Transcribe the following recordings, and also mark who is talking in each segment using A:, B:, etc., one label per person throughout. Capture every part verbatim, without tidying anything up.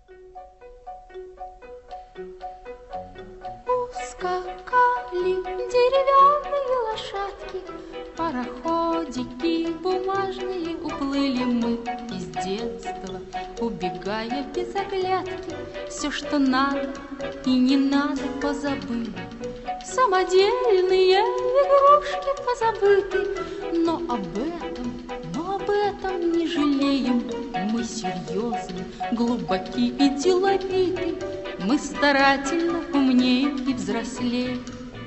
A: Ускакали деревянные лошадки, пароходики бумажные, уплыли мы из детства, убегая без оглядки. Все, что надо и не надо, позабыли. Самодельные игрушки позабыты, но об этом, но об этом не жалеем. Мы серьезны, глубоки и деловиты, мы старательно умнеем и взрослеем.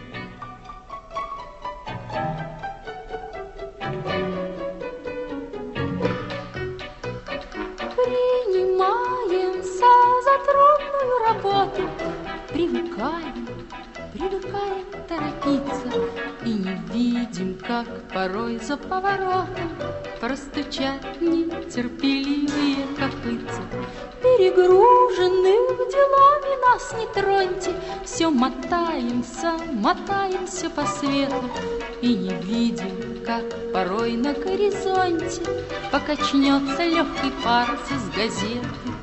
A: Принимаемся за трудную работу, привыкаем, привыкаем торопиться и не видим, как порой за поворотом простучат нетерпеливые копытца. Перегруженных делами нас не троньте, все мотаемся, мотаемся по свету и не видим, как порой на горизонте покачнется легкий парус из газеты.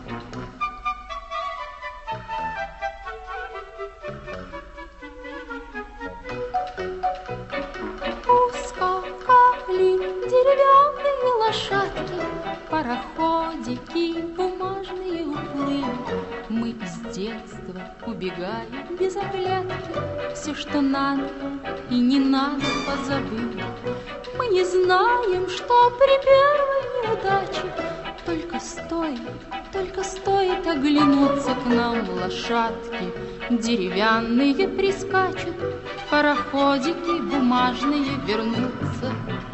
A: Ускакали деревянные лошадки, пароходики бумажные уплыли. Мы из детства убегаем без оглядки, все, что надо и не надо, позабыли. Мы не знаем, что при первой неудаче только стоит, только стоит оглянуться к нам, лошадки деревянные прискачут, пароходики бумажные вернутся.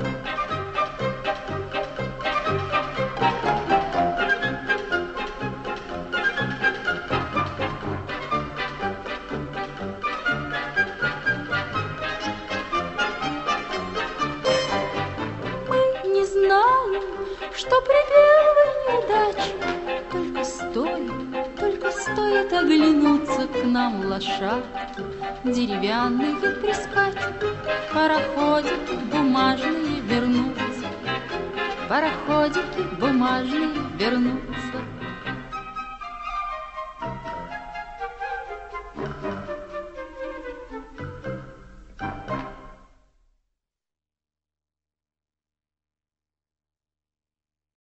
A: Что при первой неудаче только стоит, только стоит оглянуться к нам, лошадки деревянные прискачут, пароходики бумажные вернутся, пароходики бумажные вернутся.